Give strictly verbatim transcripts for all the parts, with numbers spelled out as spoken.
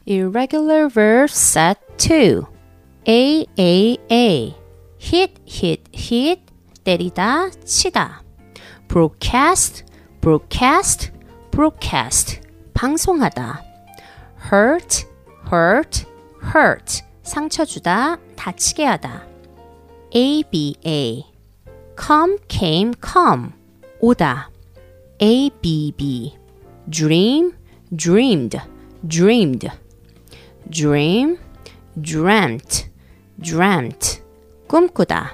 Irregular verb set two. A, A, A. hit, hit, hit. 때리다, 치다. broadcast, broadcast, broadcast. 방송하다. hurt, hurt, hurt. 상처 주다, 다치게 하다. A, B, A. come, came, come. 오다. A, B, B. dream, dreamed, dreamed. dream, dreamt, dreamt. 꿈꾸다.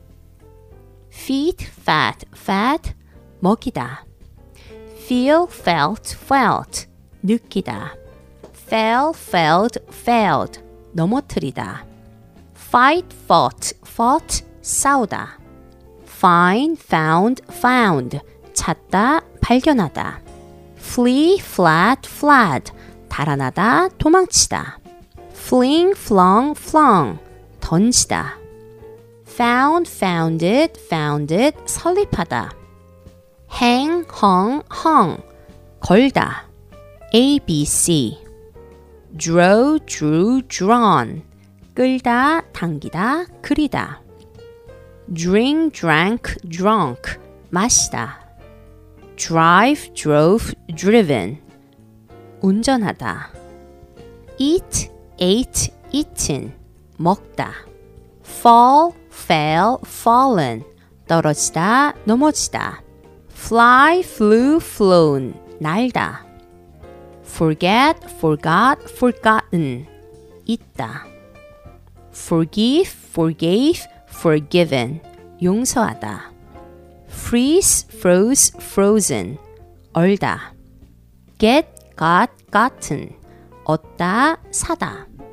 feed, fat, fat. 먹이다. feel, felt, felt. 느끼다. fell, felt, failed. 넘어뜨리다. fight, fought, fought. 싸우다. find, found, found. 찾다, 발견하다. flee, fled, fled. 달아나다, 도망치다. fling, flung, flung. 던지다. found, founded, founded. 설립하다. hang, hung, hung. 걸다. A, B, C. draw, drew, drawn. 끌다, 당기다, 그리다. drink, drank, drunk. 마시다. drive, drove, driven. 운전하다. eat, ate, eaten. 먹다. fall, fell, fallen. 떨어지다, 넘어지다. fly, flew, flown. 날다. forget, forgot, forgotten. 잊다. forgive, forgave, forgiven. 용서하다. freeze, froze, frozen. 얼다. get, got, gotten. 얻다, 사다.